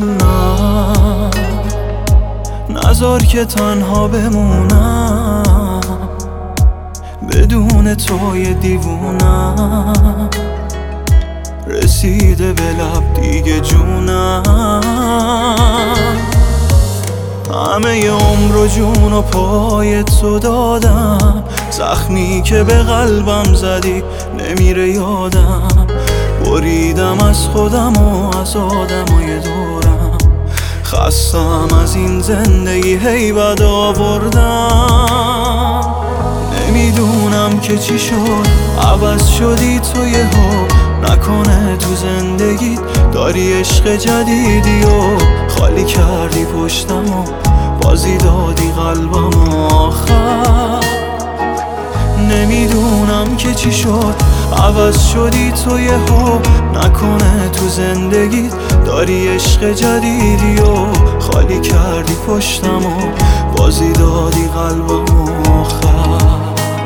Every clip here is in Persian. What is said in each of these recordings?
نه نذار که تنها بمونم، بدون توی دیوونم، رسیده به لب دیگه جونم. همه عمر و جون و پای تو دادم، زخمی که به قلبم زدی نمیره یادم. بریدم از خودم و از آدمای دورم، خستم از این زندگی هی بد آوردم. نمیدونم که چی شد، عوض شدی تو یهو، نکنه تو زندگی داری عشق جدیدی و خالی کردی پشتم و بازی دادی قلبم آخر. نمیدونم که چی شد، عوض شدی تو یهو، نکنه تو زندگی داری عشق جدیدی و خالی کردی پشتم و بازی دادی قلبم آخر.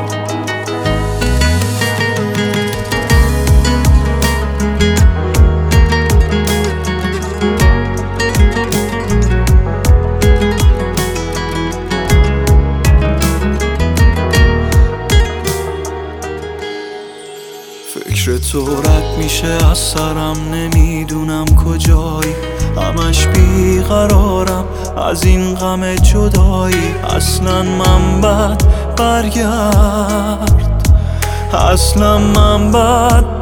فکر تو رد میشه از سرم، نمیدونم کجایی، همش بیقرارم از این غم جدایی. اصلا من بد برگرد، اصلا من بد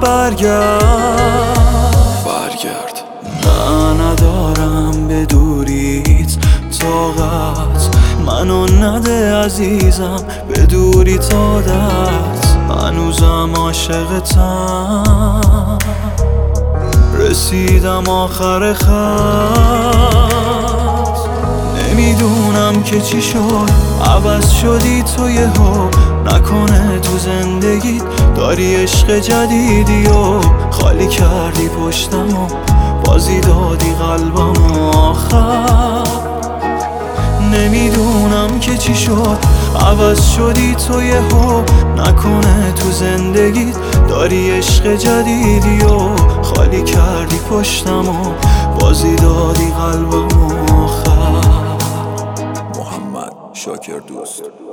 برگرد. نه ندارم به دوریت طاقت، منو نده عزیزم به دوری تا دست. هنوزم عاشقتم، رسیدم آخر خط. نمیدونم که چی شد، عوض شدی تو یهو، نکنه تو زندگی داری عشق جدیدی و خالی کردی پشتم و بازی دادی قلبم آخر. نمیدونم که چی شد، عوض شدی تو یهو، نکنه تو زندگی داری عشق جدیدی و خالی کردی پشتم و بازی دادی قلبم آخر. محمد شاکر دوست.